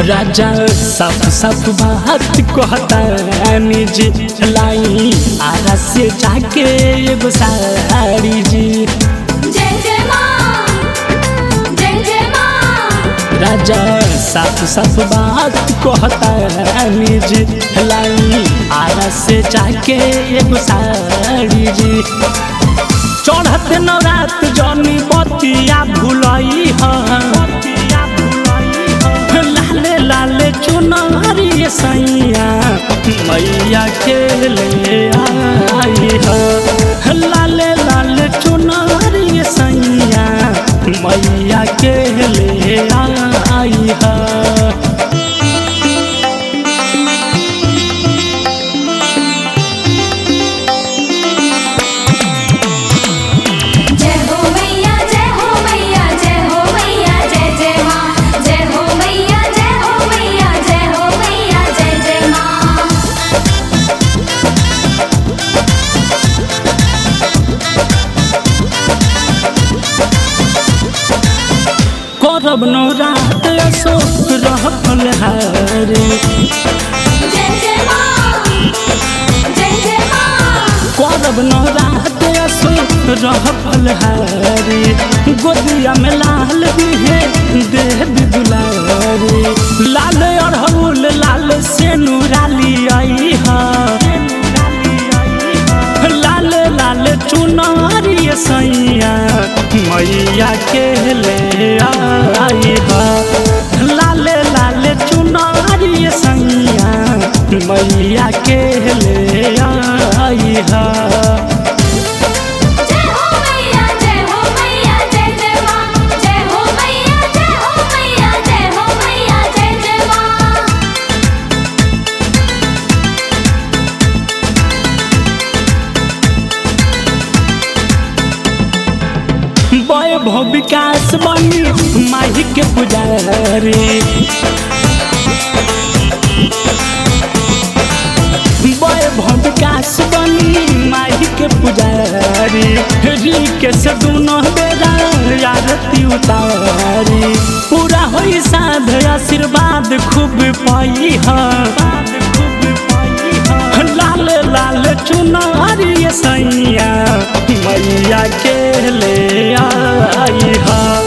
राजा साफ साफ बात कहता निजी लाई आरा से जाके एगो साड़ी जी। जय जय माँ, जय जय माँ। राजा साफ साफ बात कहता निजी लाई आरा से जाके एगो साड़ी जी। चढ़ते नवरात जनी बतिया भुलई लाले लाले चुनरी सैया मैया के ले आई है। लाले लाले चुनरी सैया मैया के ले आई है। करब नवरात अशोक रहल हारे। जय जय माँ, जय जय माँ। करब नवरात अशोक रहल हारे। गोदिया में लाल बिहे देव दुलारे। लाल अड़हुल लाल से नूराली आई है। लाल लाल चुनरी सैया मैया के ले आई है। लाल लाल चुनरी सैया मैया के ले आई है। जय हो मैया, जय हो मैया, जय जय माँ। जय हो मैया, जय हो मैया, जय हो मैया, जय जय माँ। वैभव विकास बनी माही के पुजारी। वैभव विकास बनी माही के पुजारी। री से दोनों बेरा आरती उतारी। पूरा होई साध आशीर्वाद खूब पाई है। लाल लाल चुनरी सैया मैया के ले आई है।